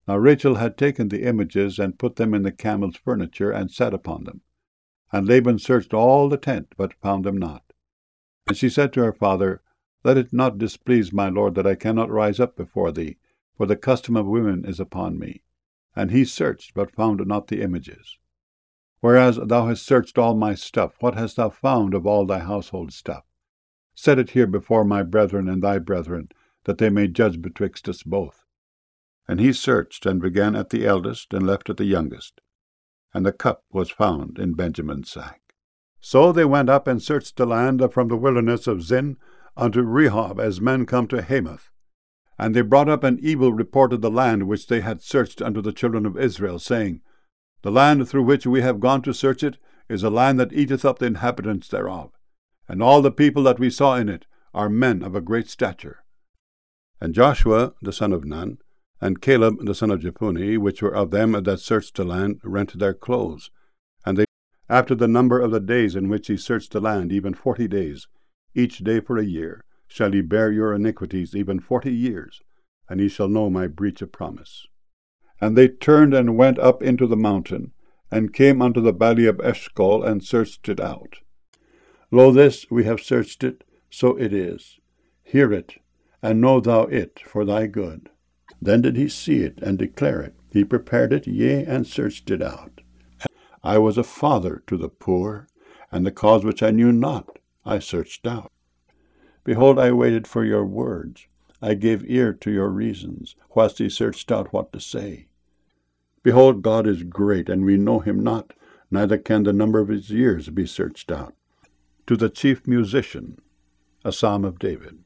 Now Rachel had taken the images and put them in the camel's furniture and sat upon them. And Laban searched all the tent, but found them not. And she said to her father, Let it not displease my lord that I cannot rise up before thee, for the custom of women is upon me. And he searched, but found not the images. Whereas thou hast searched all my stuff, what hast thou found of all thy household stuff? Set it here before my brethren and thy brethren, that they may judge betwixt us both. And he searched, and began at the eldest, and left at the youngest. And the cup was found in Benjamin's sack. So they went up and searched the land from the wilderness of Zin unto Rehob, as men come to Hamath. And they brought up an evil report of the land which they had searched unto the children of Israel, saying, The land through which we have gone to search it is a land that eateth up the inhabitants thereof, and all the people that we saw in it are men of a great stature. And Joshua the son of Nun, and Caleb the son of Jephunneh, which were of them that searched the land, rent their clothes. And they, after the number of the days in which ye searched the land, even 40 days, each day for a year, shall ye bear your iniquities, even 40 years, and ye shall know my breach of promise. And they turned and went up into the mountain, and came unto the valley of Eshcol, and searched it out. Lo, this we have searched it, so it is. Hear it, and know thou it for thy good. Then did he see it, and declare it. He prepared it, yea, and searched it out. I was a father to the poor, and the cause which I knew not I searched out. Behold, I waited for your words. I gave ear to your reasons, whilst he searched out what to say. Behold, God is great, and we know him not, neither can the number of his years be searched out. To the chief musician, a psalm of David.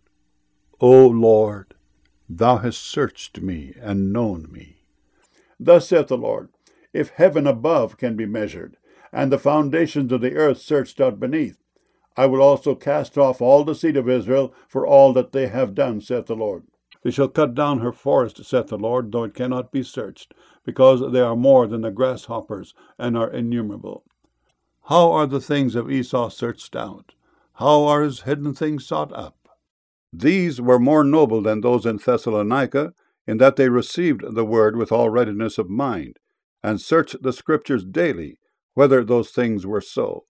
O Lord, thou hast searched me and known me. Thus saith the Lord, If heaven above can be measured, and the foundations of the earth searched out beneath, I will also cast off all the seed of Israel for all that they have done, saith the Lord. They shall cut down her forest, saith the Lord, though it cannot be searched, because they are more than the grasshoppers, and are innumerable. How are the things of Esau searched out? How are his hidden things sought up? These were more noble than those in Thessalonica, in that they received the word with all readiness of mind, and searched the Scriptures daily, whether those things were so.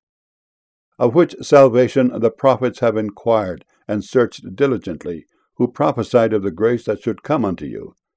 Of which salvation the prophets have inquired, and searched diligently, who prophesied of the grace that should come unto you,